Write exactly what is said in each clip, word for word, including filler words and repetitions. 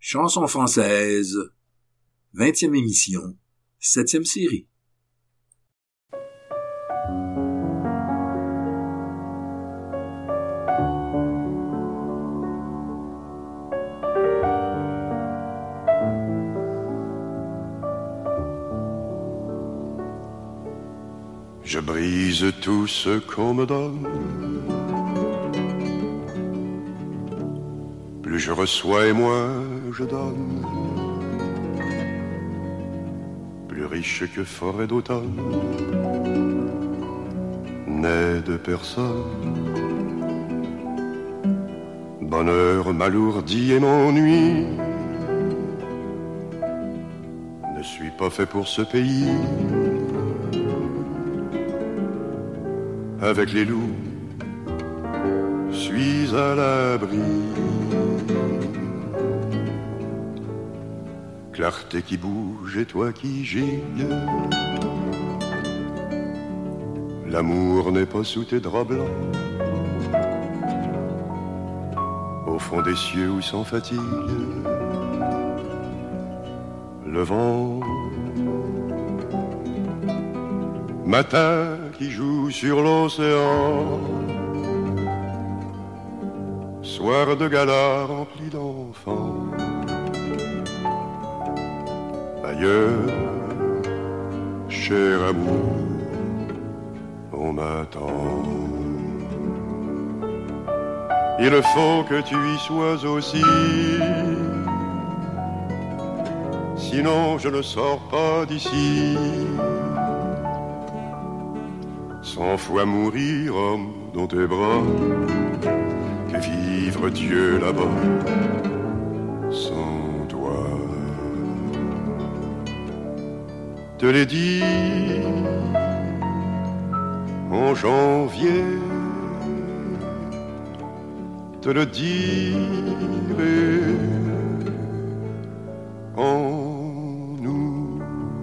Chansons françaises, vingtième émission, septième série. Je brise tout ce qu'on me donne. Plus je reçois et moins je donne. Plus riche que forêt d'automne, n'est de personne. Bonheur m'alourdit et m'ennuie. Ne suis pas fait pour ce pays. Avec les loups, suis à l'abri. Clarté qui bouge et toi qui gilles. L'amour n'est pas sous tes draps blancs. Au fond des cieux où sans fatigue, le vent. Matin qui joue sur l'océan. Soir de gala rempli d'enfants. Ailleurs, cher amour, on m'attend. Il faut que tu y sois aussi. Sinon je ne sors pas d'ici. Cent fois mourir, homme, dans tes bras, que vivre Dieu là-bas, sans toi. Te l'ai dit en janvier, te le dirai en nous.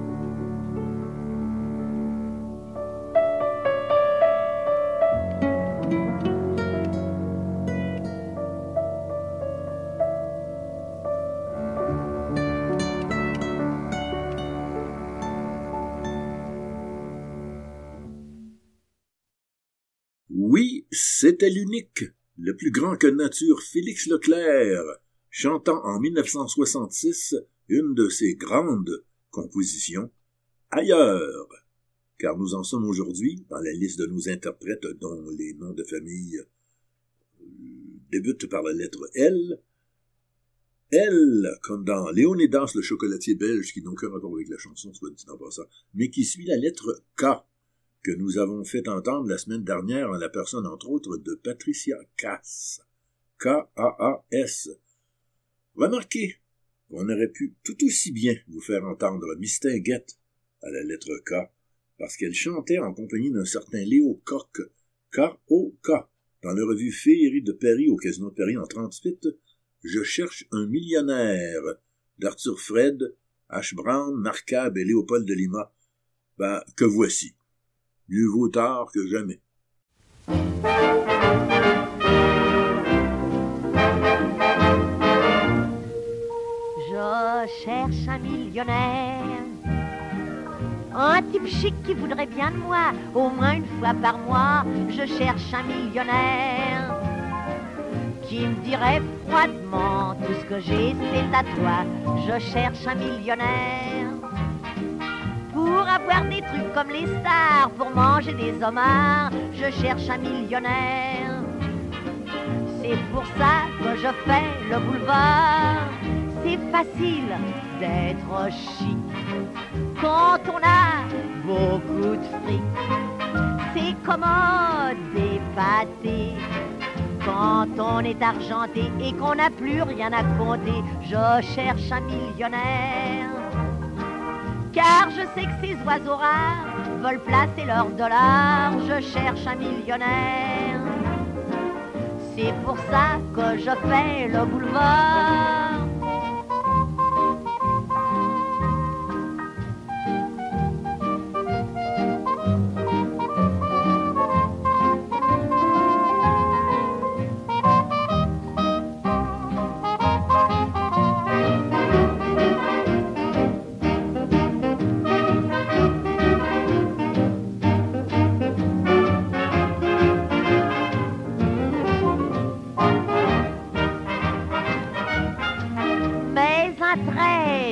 Oui, c'était l'unique, le plus grand que nature Félix Leclerc, chantant en mille neuf cent soixante-six une de ses grandes compositions, Ailleurs, car nous en sommes aujourd'hui, dans la liste de nos interprètes dont les noms de famille débutent par la lettre L, L, comme dans Léonidas le chocolatier belge, qui n'a aucun rapport avec la chanson, soit dit en passant, mais qui suit la lettre K, que nous avons fait entendre la semaine dernière en la personne, entre autres, de Patricia Kaas. K A A S. Remarquez qu'on aurait pu tout aussi bien vous faire entendre Mistinguett à la lettre K, parce qu'elle chantait en compagnie d'un certain Léo Koch, K O K, dans la revue Féerie de Paris au Casino de Paris en trente-huit, Je cherche un millionnaire, d'Arthur Fred, H. Brown, Marcab et Léopold de Lima. Ben, que voici. Mieux vaut tard que jamais. Je cherche un millionnaire, un type chic qui voudrait bien de moi, au moins une fois par mois. Je cherche un millionnaire qui me dirait froidement tout ce que j'ai, c'est à toi. Je cherche un millionnaire pour avoir des trucs comme les stars, pour manger des homards. Je cherche un millionnaire. C'est pour ça que je fais le boulevard. C'est facile d'être chic quand on a beaucoup de fric. C'est commode d'épater quand on est argenté et qu'on n'a plus rien à compter. Je cherche un millionnaire, car je sais que ces oiseaux rares veulent placer leurs dollars. Je cherche un millionnaire. C'est pour ça que je fais le boulevard.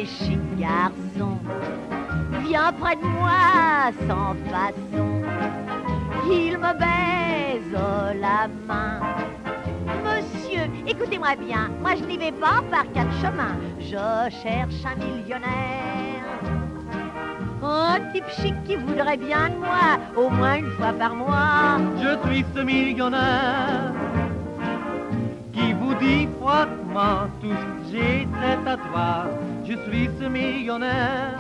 chic garçon vient près de moi sans façon. Il me baise la main. Monsieur, écoutez-moi bien, moi je n'y vais pas par quatre chemins. Je cherche un millionnaire, un type chic qui voudrait bien de moi, au moins une fois par mois. Je suis ce millionnaire qui vous dit froidement tout ce que j'ai c'est à toi. Je suis ce millionnaire.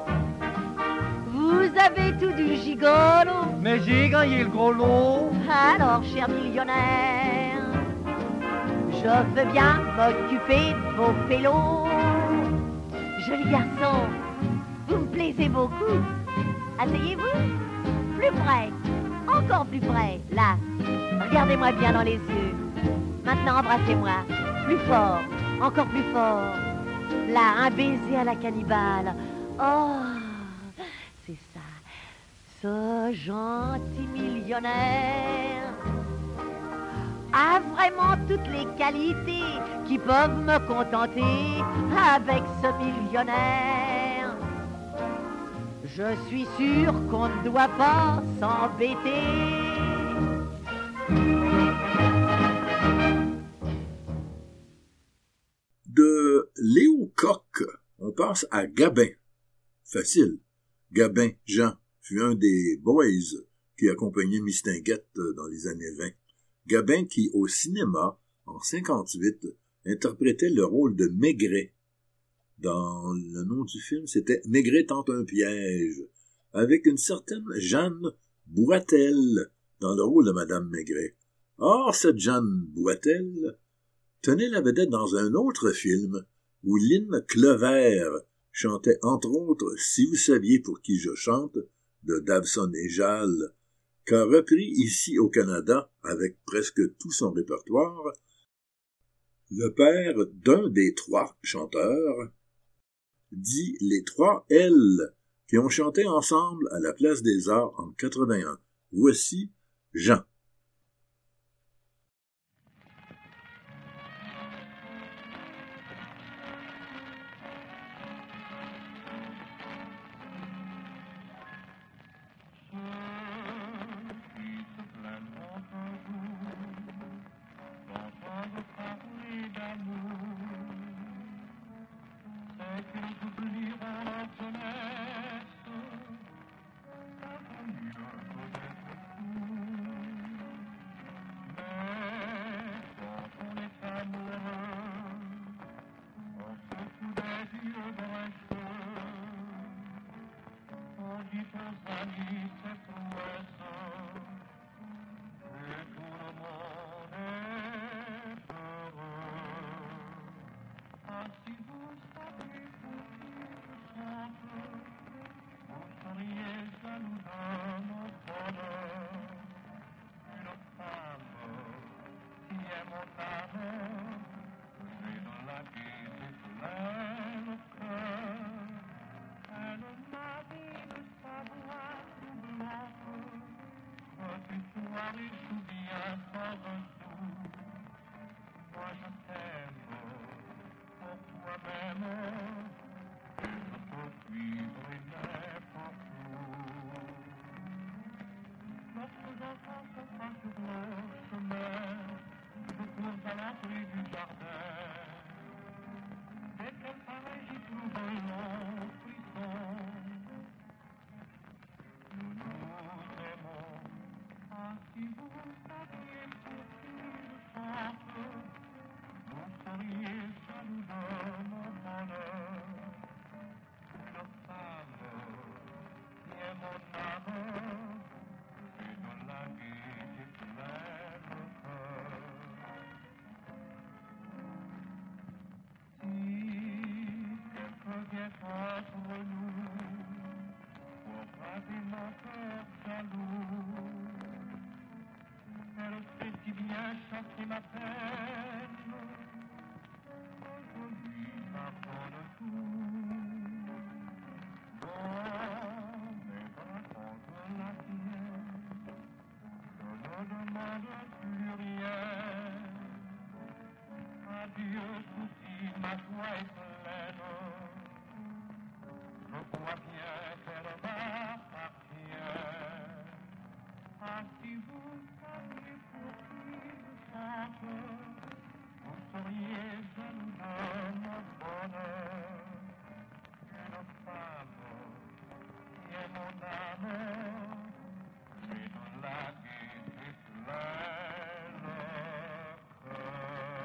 Vous avez tout du gigolo, mais j'ai gagné le gros lot. Alors, cher millionnaire, je veux bien m'occuper de vos pélos. Joli garçon, vous me plaisez beaucoup. Asseyez-vous, plus près, encore plus près, là. Regardez-moi bien dans les yeux. Maintenant, embrassez-moi, plus fort, encore plus fort. Là, un baiser à la cannibale. Oh, c'est ça, ce gentil millionnaire a vraiment toutes les qualités qui peuvent me contenter avec ce millionnaire. Je suis sûr qu'on ne doit pas s'embêter. De Léo Coq, on passe à Gabin. Facile. Gabin Jean fut un des boys qui accompagnait Mistinguett dans les années vingt. Gabin qui, au cinéma, en cinquante-huit, interprétait le rôle de Maigret. Dans le nom du film, c'était « Maigret tente un piège », avec une certaine Jeanne Boitel dans le rôle de Madame Maigret. Or, cette Jeanne Boitel tenait la vedette dans un autre film où Lynn Clever chantait entre autres « Si vous saviez pour qui je chante » de Davson et Jal, qu'a repris ici au Canada, avec presque tout son répertoire, le père d'un des trois chanteurs, dit les trois L, qui ont chanté ensemble à la Place des Arts en quatre-vingt-un. Voici Jean. crois bien qu'elle m'appartient. Ah, si vous saviez pour qui je chante, vous seriez jaloux de mon bonheur. Une femme qui est mon âme, c'est de la gaieté plein le cœur.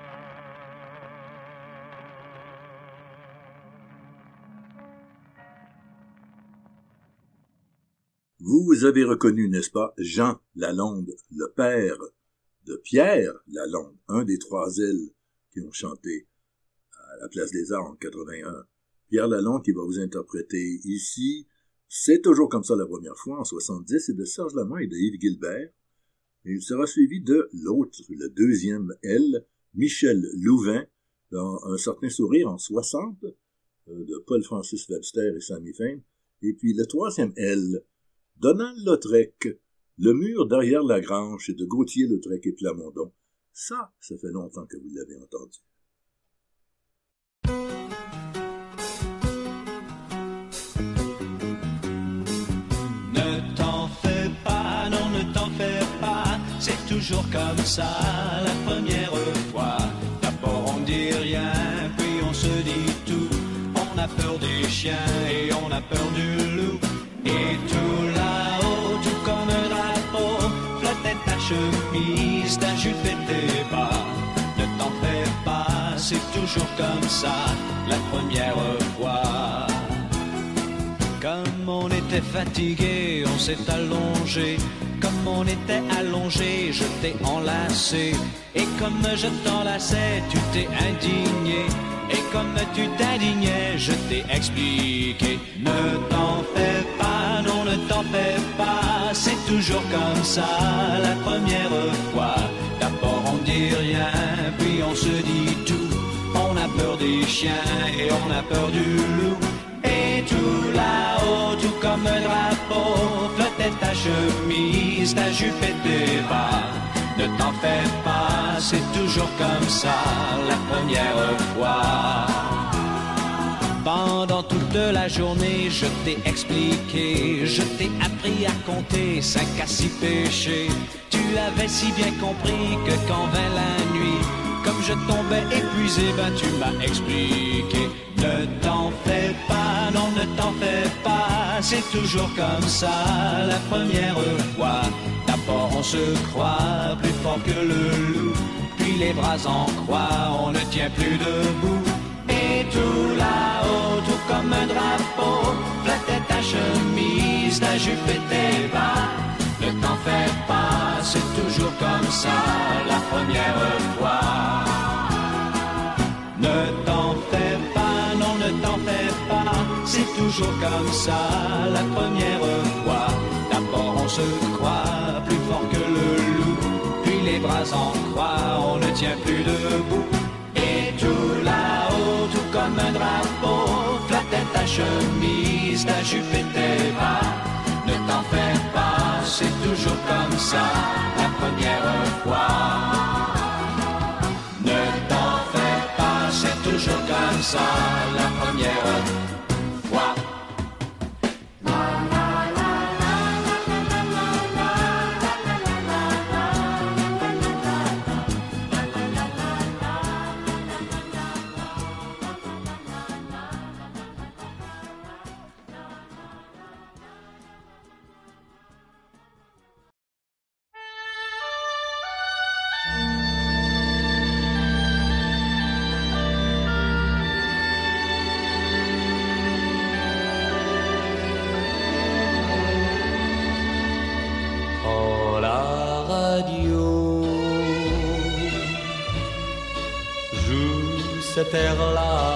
Vous avez reconnu, n'est-ce pas, Jean Lalonde, le père de Pierre Lalonde, un des trois ailes qui ont chanté à la Place des Arts en quatre-vingt-un. Pierre Lalonde qui va vous interpréter ici « C'est toujours comme ça la première fois » en soixante-dix, c'est de Serge Lama et de Yves Gilbert. Et il sera suivi de l'autre, le deuxième L, Michel Louvain, dans Un certain sourire en soixante, de Paul-Francis Webster et Sammy Fain. Et puis le troisième L, Donald Lautrec, Le mur derrière la grange, de Gauthier Lautrec et Plamondon. Ça, ça fait longtemps que vous l'avez entendu. Ne t'en fais pas, non ne t'en fais pas, c'est toujours comme ça la première fois. D'abord on dit rien, puis on se dit tout. On a peur des chiens et on a peur du loup. Et tout là-haut, tout comme un drapeau, flottait ta chemise, ta jupe et tes bas. Ne t'en fais pas, c'est toujours comme ça la première fois. Comme on était fatigué, on s'est allongé. Comme on était allongé, je t'ai enlacé. Et comme je t'enlaçais, tu t'es indigné. Et comme tu t'indignais, je t'ai expliqué. Ne t'en fais pas, non ne t'en fais pas, c'est toujours comme ça la première fois. D'abord on dit rien, puis on se dit tout. On a peur des chiens et on a peur du loup. Et tout là-haut, tout comme un drapeau, flottait ta chemise, ta jupe et tes bas. Ne t'en fais pas, c'est toujours comme ça la première fois. Pendant toute la journée, je t'ai expliqué, je t'ai appris à compter cinq à six péchés. Tu l'avais si bien compris que quand vint la nuit, comme je tombais épuisé, ben tu m'as expliqué. Ne t'en fais pas, non ne t'en fais pas, c'est toujours comme ça la première fois. D'abord on se croit plus fort que le loup, puis les bras en croix, on ne tient plus debout. Et tout là-haut, tout comme un drapeau, flottait ta chemise, ta jupe et tes bas. Ne t'en fais pas, c'est toujours comme ça la première fois. Ne t'en fais pas, non ne t'en fais pas, c'est toujours comme ça la première fois. D'abord on se croit plus fort que le loup, puis les bras en croix, on ne tient plus debout. Et tout là-haut, tout comme un drapeau, flottait ta chemise, ta jupe et tes bas. Ne t'en fais pas, c'est toujours comme ça la première fois. Ne t'en fais pas, c'est toujours comme ça la première fois. Cette air-là,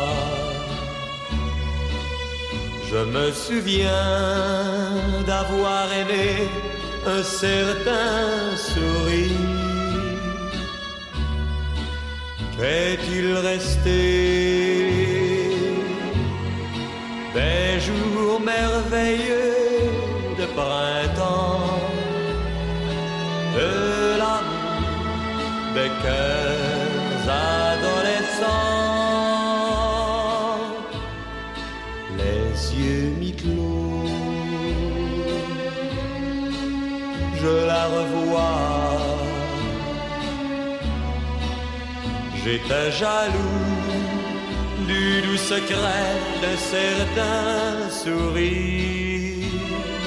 je me souviens d'avoir aimé un certain sourire. Qu'est-il resté des jours merveilleux de printemps, de l'amour des cœurs adolescents, les yeux j'étais jaloux du doux secret de certains sourires.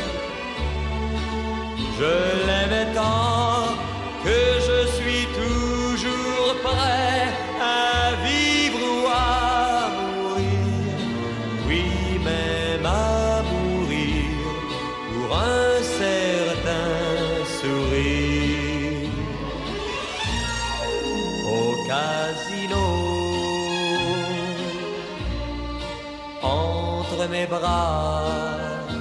Je l'aimais tant que je suis toujours prêt à vivre ou à mourir. Oui, même à mourir pour un certain sourire. Au casino, entre mes bras,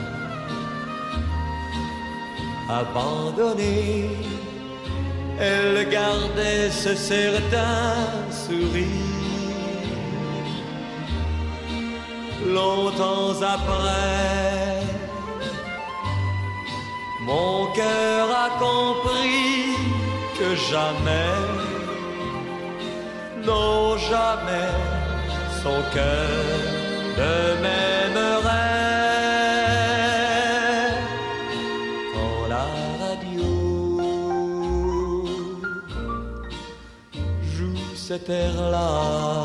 abandonnée, elle gardait ce certain sourire. Longtemps après, mon cœur a compris que jamais, non jamais, son cœur ne m'aimerait. Quand la radio joue cet air-là,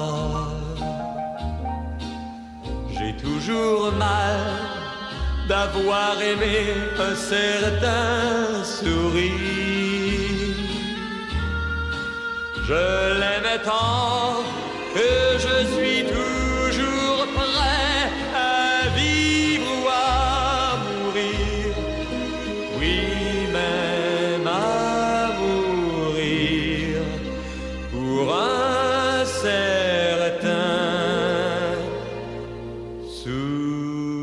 j'ai toujours mal d'avoir aimé un certain sourire. Je l'aimais tant que je suis toujours prêt à vivre ou à mourir. Oui, même à mourir pour un certain sourire.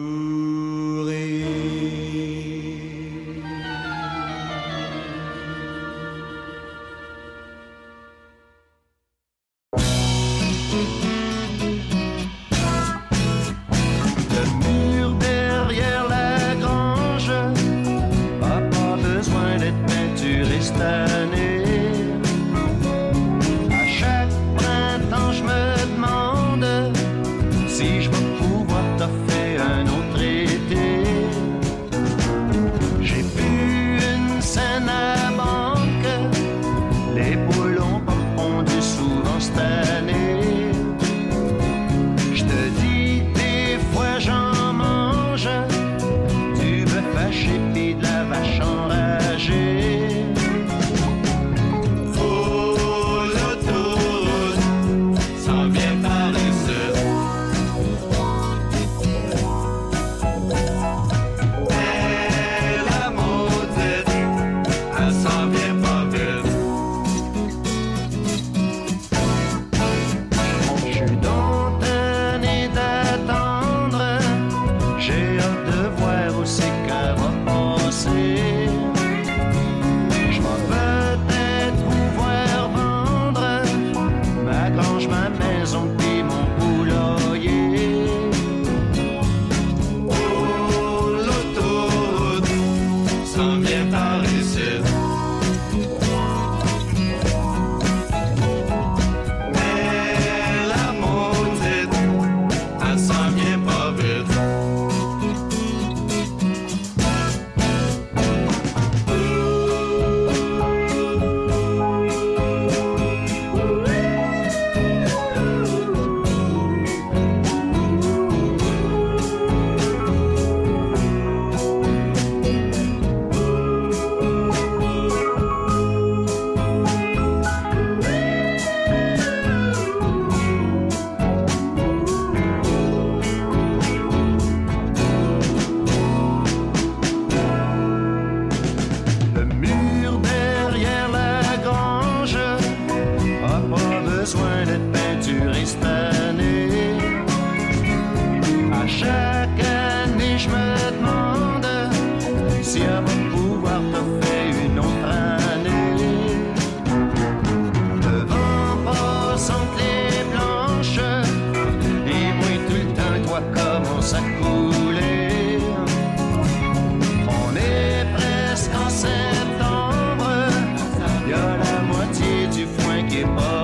À chaque printemps, je me demande si je vais pouvoir t'offrir un autre été. J'ai bu une scène à banque, les poules ont pas pondu souvent cette année. Je te dis, des fois j'en mange du bœuf haché pis de la vache enragée.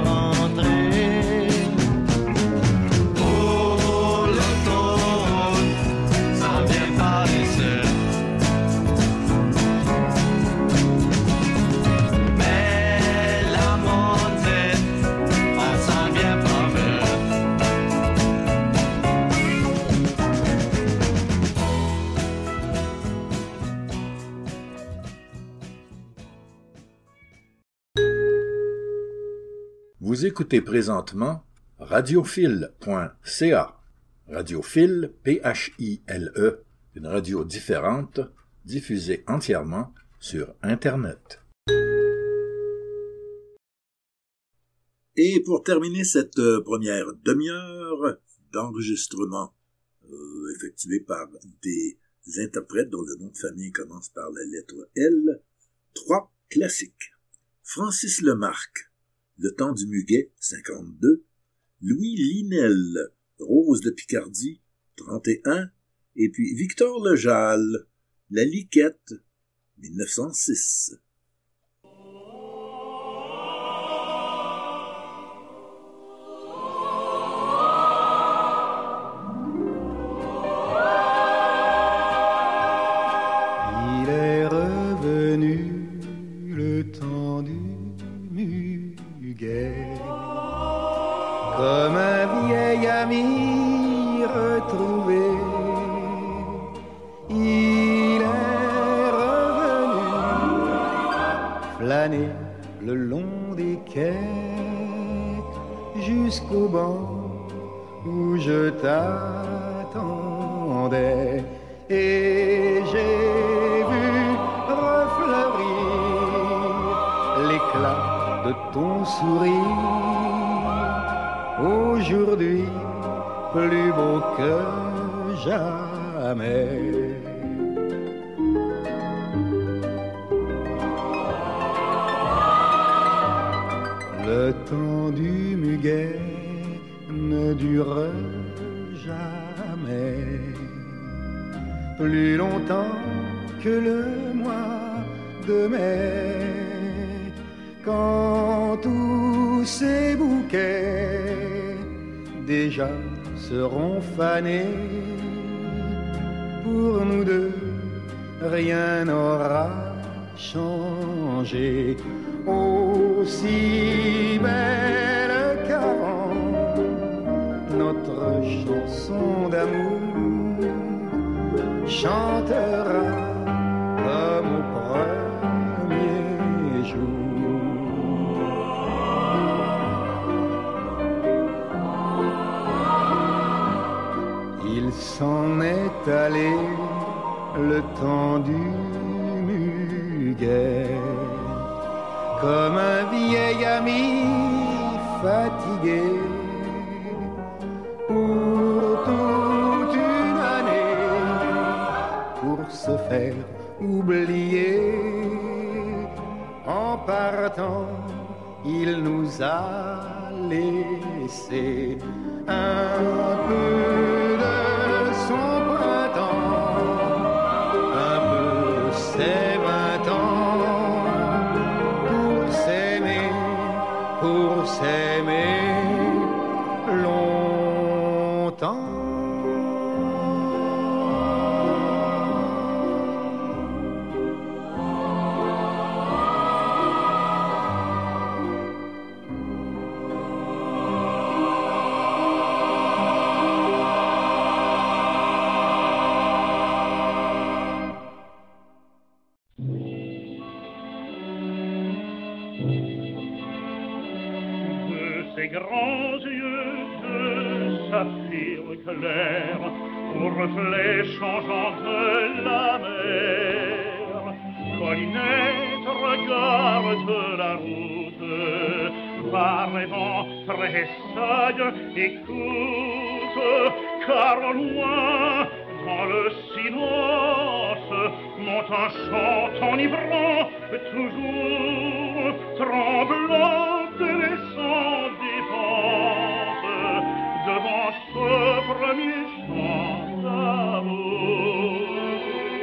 Oh, l'auto Vous écoutez présentement radiophile point c a. Radiophile, P H I L E, une radio différente, diffusée entièrement sur Internet. Et pour terminer cette euh, première demi-heure d'enregistrement euh, effectué par des interprètes dont le nom de famille commence par la lettre L, trois classiques. Francis Lemarque, Le temps du muguet, cinquante-deux, Louis Linel, Rose de Picardie, trente et un, et puis Victor Lejal, La Liquette, mille neuf cent six. Il est revenu le temps du muguet, comme un vieil ami retrouvé. Il est revenu flâner le long des quais jusqu'au banc où je t'attendais. Et j'ai vu refleurir l'éclat de ton sourire, aujourd'hui plus beau que jamais. Le temps du muguet ne dure jamais plus longtemps que le mois de mai, quand tous ces bouquets déjà seront fanés. Pour nous deux, rien n'aura changé. Aussi belle qu'avant, notre chanson d'amour chantera comme au premier jour. Il s'en est allé le temps du muguet, comme un vieil ami fatigué pour toute une année, pour se faire oublier. En partant, il nous a laissé un peu de son printemps, un peu de ses vingt ans, pour s'aimer, pour s'aimer longtemps. Grands yeux de saphir clair, aux reflets changeants de la mer. Collinette regarde la route, par les vents tressaille, écoute, car au loin, dans le silence, monte un chant enivrant, toujours tremblant et laissant devant ce premier chant d'amour.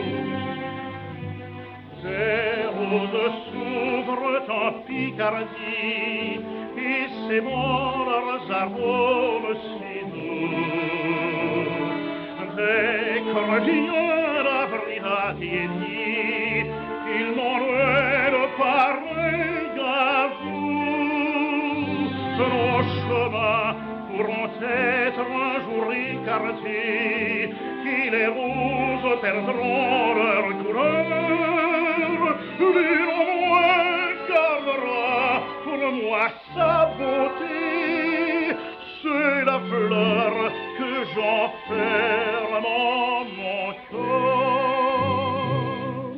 Ces roses s'ouvrent en Picardie et s'ébranlent leurs arômes si doux. Dès que revient la brigadier, ils m'ont le pareil à vous. Nos chemins pourront être un jour écartés, et les roses perdront leur couleur. L'une au moins gardera pour moi sa beauté, c'est la fleur que j'enferme en mon cœur.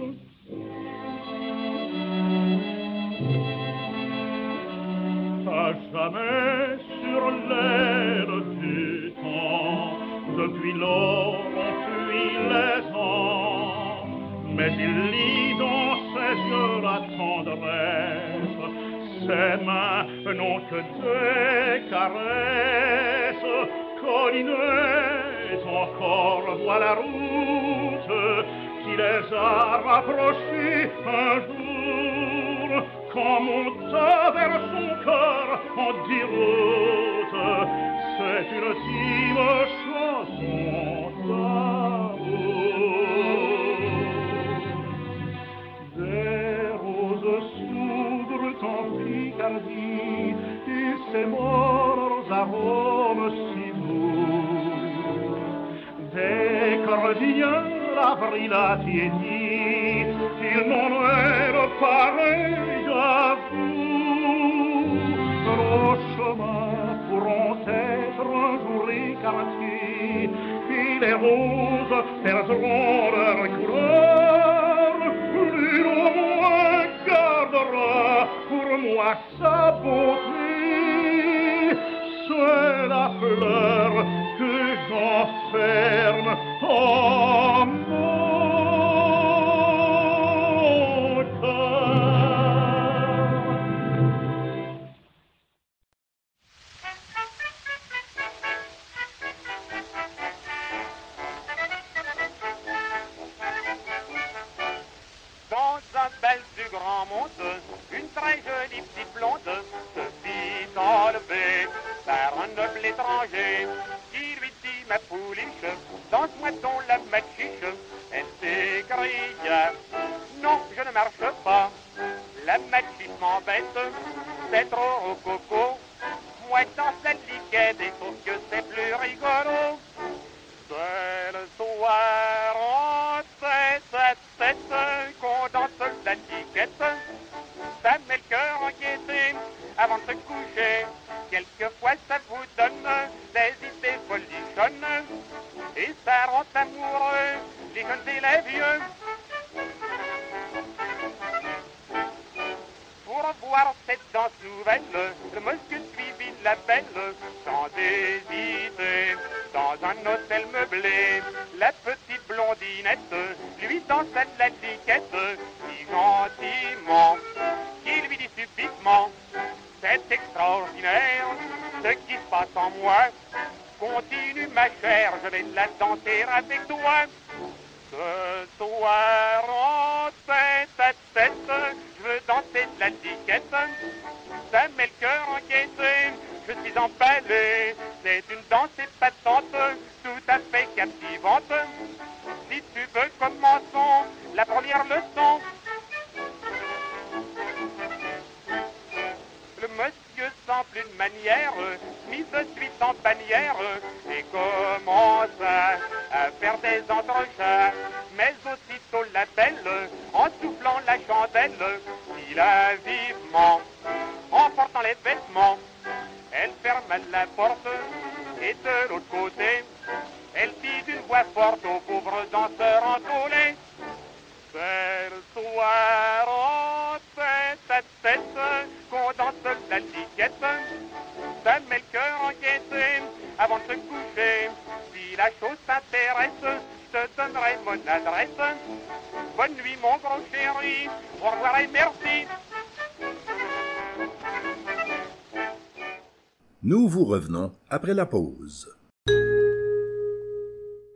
À jamais sur l'aile du temps, depuis lors on fuit les ans, mais il lit dans ses yeux la tendresse, ses mains n'ont que des caresses. Collinez encore, voit la route qui les a rapprochés un jour, quand monta vers son cœur en déroute, c'est une ultime chanson d'amour. Des roses s'ouvrent en Picardie, et ses morts arômes si doux. Des cordiens l'avril a tiédi, il n'en est pareil à vous. Nos chemins pourront être un jour écartés, puis les roses perdront leur couleur. L'une au moins gardera pour moi sa beauté, c'est la fleur que j'enferme en mon cœur. Dans un bel du grand monde, une très jolie petite blonde se fit enlever par un noble étranger qui lui dit: ma pouliche, danse-moi donc la machiche. Elle s'écria: non, je ne marche pas, la machiche m'embête, c'est trop rococo. Moi dans cette liquette, il faut que c'est plus rigolo. C'est le soir en tête à tête qu'on danse la liquette. Ça met le cœur inquiété avant de se coucher. Quelquefois ça vous donne des idées folichonnes, et ça rend amoureux les jeunes et les vieux. Pour voir cette danse nouvelle, le monsieur suivit la belle sans hésiter. Dans un hôtel meublé, la petite blondinette lui dansa la liquette si gentiment qu'il lui dit subitement: c'est extraordinaire ce qui se passe en moi. Continue ma chère, je vais la danser avec toi. Ce soir en tête à tête, je veux danser de la liquette. Ça met le cœur inquiété, je suis emballé. C'est une danse épatante, tout à fait captivante. Si tu veux, commençons la première leçon. Le monsieur sans plus de manière mit de suite en bannière et commença à faire des entrechats. Mais aussitôt la belle, en soufflant la chandelle, fila vivement, en portant les vêtements. Elle ferma la porte et de l'autre côté, elle dit d'une voix forte aux pauvres danseurs entourés: c'est le soir en tête à tête qu'on danse la liquette. Ça met le cœur inquiété avant de se coucher. Si la chose t'intéresse, je te donnerai mon adresse. Bonne nuit mon gros chéri, au revoir et merci. Nous vous revenons après la pause.